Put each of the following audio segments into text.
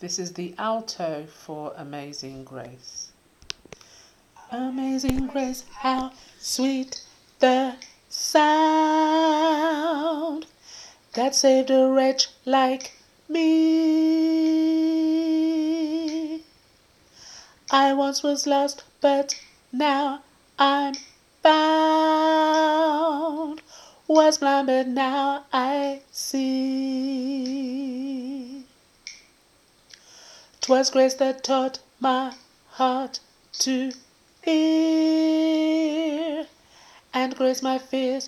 This is the alto for Amazing Grace. Amazing grace, how sweet the sound that saved a wretch like me. I once was lost, but now I'm found. Was blind, but now I see. 'Twas grace that taught my heart to fear, and grace my fears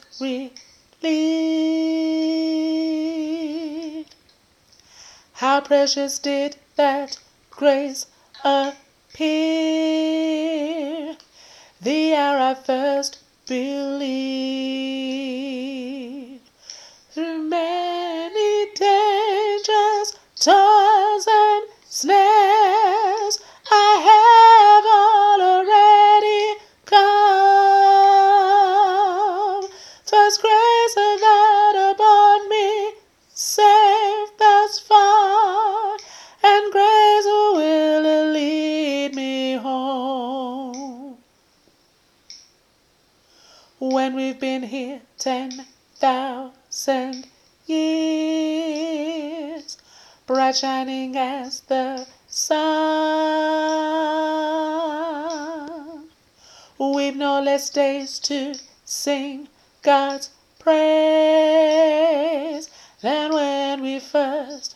relieved. How precious did that grace appear the hour I first believed. Through many dangers, toils, and snares, I have already come. 'Twas grace that upon me saved thus far, and grace will lead me home. When we've been here 10,000 years, bright shining as the sun, we've no less days to sing God's praise than when we first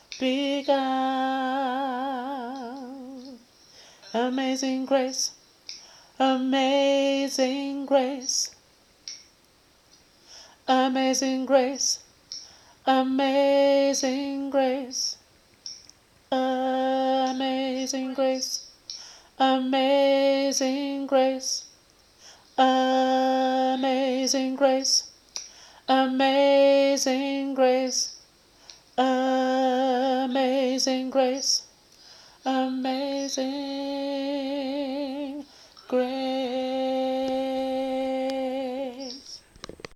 begun. Amazing grace, amazing grace, amazing grace, amazing grace, amazing grace, amazing grace, amazing grace, amazing grace, amazing grace, amazing grace.